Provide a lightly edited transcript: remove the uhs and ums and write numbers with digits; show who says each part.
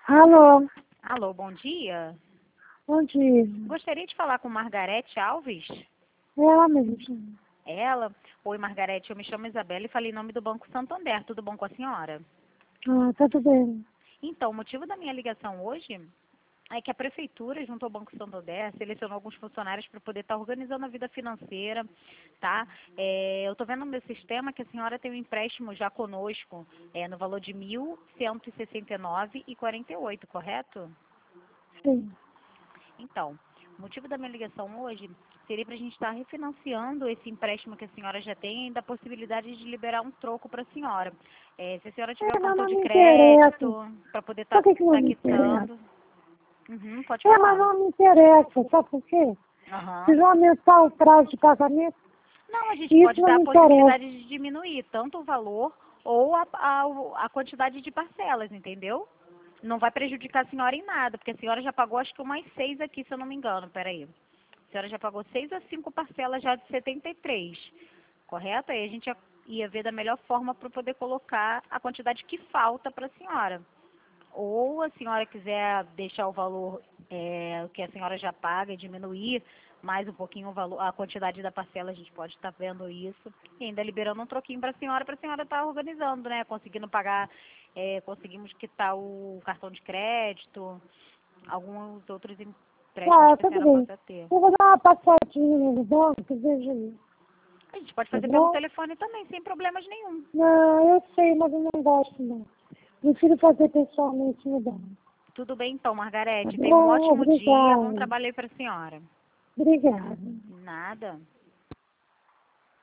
Speaker 1: Alô,
Speaker 2: Alô, bom dia.
Speaker 1: bom dia.
Speaker 2: Gostaria de falar com Margarete Alves.
Speaker 1: É ela mesmo.
Speaker 2: Ela? Oi, Margarete, eu me chamo Isabela e falei em nome do Banco Santander. Tudo bom com a senhora?
Speaker 1: Ah, tá tudo bem.
Speaker 2: Então, o motivo da minha ligação hoje é que a Prefeitura, junto ao Banco Santander, selecionou alguns funcionários para poder estar organizando a vida financeira, tá? Eu estou vendo no meu sistema que a senhora tem um empréstimo já conosco, no valor de R$ 1.169,48, correto?
Speaker 1: Sim.
Speaker 2: Então, o motivo da minha ligação hoje seria para a gente estar refinanciando esse empréstimo que a senhora já tem e da possibilidade de liberar um troco para a senhora. Se a senhora tiver o
Speaker 1: Mas
Speaker 2: cartão
Speaker 1: não
Speaker 2: de
Speaker 1: me interessa.
Speaker 2: crédito, para poder
Speaker 1: Por
Speaker 2: estar
Speaker 1: que não me interessa?
Speaker 2: quitando. Uhum, pode
Speaker 1: Mas
Speaker 2: falar.
Speaker 1: não me interessa. Sabe por quê? Se
Speaker 2: Aham.
Speaker 1: vão aumentar o prazo de pagamento,
Speaker 2: Não, a gente
Speaker 1: isso
Speaker 2: pode
Speaker 1: não
Speaker 2: dar a
Speaker 1: me interessa.
Speaker 2: possibilidade de diminuir tanto o valor ou a quantidade de parcelas, entendeu? Não vai prejudicar a senhora em nada, porque a senhora já pagou acho que umas 6 aqui, se eu não me engano, peraí. A senhora já pagou 6 a 5 parcelas já de 73, correto? Aí a gente ia ver da melhor forma para poder colocar a quantidade que falta para a senhora. Ou a senhora quiser deixar o valor que a senhora já paga e diminuir mais um pouquinho o valor, a quantidade da parcela, a gente pode estar vendo isso. E ainda liberando um troquinho para a senhora estar organizando, né? Conseguindo pagar, conseguimos quitar o cartão de crédito, alguns outros empréstimos
Speaker 1: Ah,
Speaker 2: que a
Speaker 1: tudo
Speaker 2: senhora
Speaker 1: bem.
Speaker 2: possa ter.
Speaker 1: Eu vou dar uma passadinha no banco, veja aí.
Speaker 2: A gente pode
Speaker 1: Tá
Speaker 2: fazer pelo
Speaker 1: bom?
Speaker 2: telefone também, sem problemas nenhum.
Speaker 1: Não, eu sei, mas eu não gosto, não. Prefiro fazer pessoalmente no banco.
Speaker 2: Tudo bem então,
Speaker 1: Tá
Speaker 2: Margarete. Tenha um
Speaker 1: bom?
Speaker 2: ótimo dia. Bom
Speaker 1: Obrigada.
Speaker 2: trabalho aí para a senhora.
Speaker 1: Obrigada.
Speaker 2: Nada.